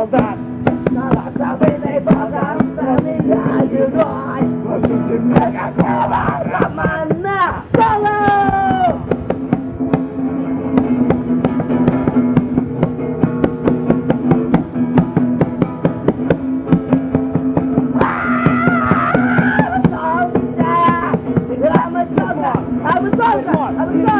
солдат. Забытый богом, замечаю рой. Возьмите никакого романа. Соло! I was